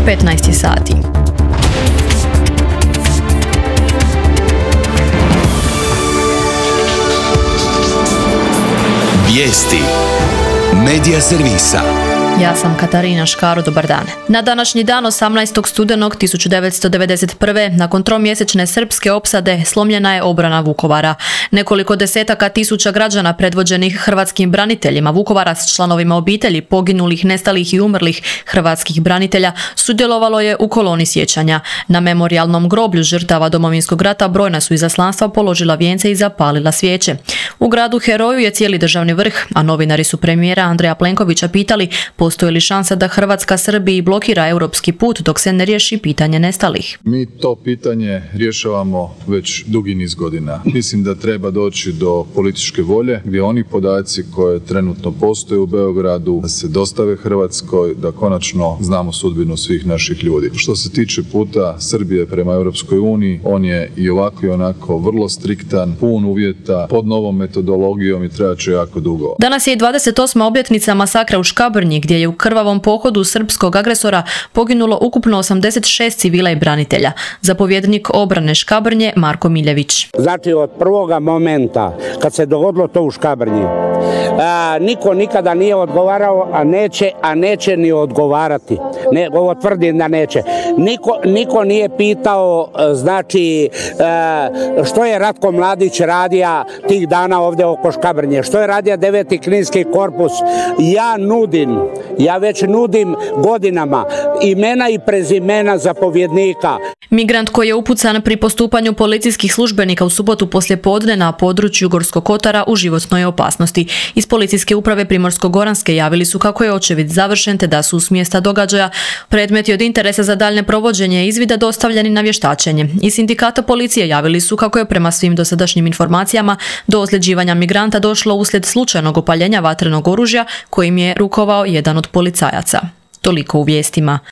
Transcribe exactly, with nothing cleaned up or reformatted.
petnaest sati. Vijesti Medija servisa. Ja sam Katarina Škaro, dobar dan. Na današnji dan osamnaestog studenog tisuću devetsto devedeset prve. nakon tromjesečne srpske opsade slomljena je obrana Vukovara. Nekoliko desetaka tisuća građana predvođenih hrvatskim braniteljima Vukovara s članovima obitelji poginulih, nestalih i umrlih hrvatskih branitelja sudjelovalo je u koloni sjećanja. Na memorijalnom groblju žrtava Domovinskog rata brojna su izaslanstva položila vijence i zapalila svijeće. U gradu heroju je cijeli državni vrh, a novinari su premijera Andreja Plenkovića pitali postoji li šansa da Hrvatska Srbiji blokira europski put dok se ne riješi pitanje nestalih. Mi to pitanje rješavamo već dugi niz godina. Mislim da treba doći do političke volje gdje oni podaci koje trenutno postoje u Beogradu da se dostave Hrvatskoj, da konačno znamo sudbinu svih naših ljudi. Što se tiče puta Srbije prema Europskoj uniji, on je i ovako i onako vrlo striktan, pun uvjeta, pod novom metodologijom i trebat će jako dugo. Danas je i dvadeset osma obljetnica masakra u Škabrnji, gdje je u krvavom pohodu srpskog agresora poginulo ukupno osamdeset šest civila i branitelja. Zapovjednik obrane Škabrnje Marko Miljević. Znači od prvoga momenta kad se dogodilo to u Škabrnji, a, niko nikada nije odgovarao, a neće, a neće ni odgovarati. Ne, ovo tvrdim da neće. Niko, niko nije pitao, znači, a, što je Ratko Mladić radija tih dana ovdje oko Škabrnje, što je radija deveti kninski korpus. Ja nudim, ja već nudim godinama imena i prezimena zapovjednika. Migrant koji je upucan pri postupanju policijskih službenika u subotu poslijepodne na području Gorskog Kotara u životnoj je opasnosti. Iz policijske uprave Primorsko-goranske javili su kako je očevid završen te da su s mjesta događaja predmeti od interesa za daljnje provođenje izvida dostavljeni na vještačenje. Iz sindikata policije javili su kako je prema svim dosadašnjim informacijama do ozljeđivanja migranta došlo uslijed slučajnog opaljenja vatrenog oružja kojim je rukovao jedan od policajaca. Toliko u vijestima.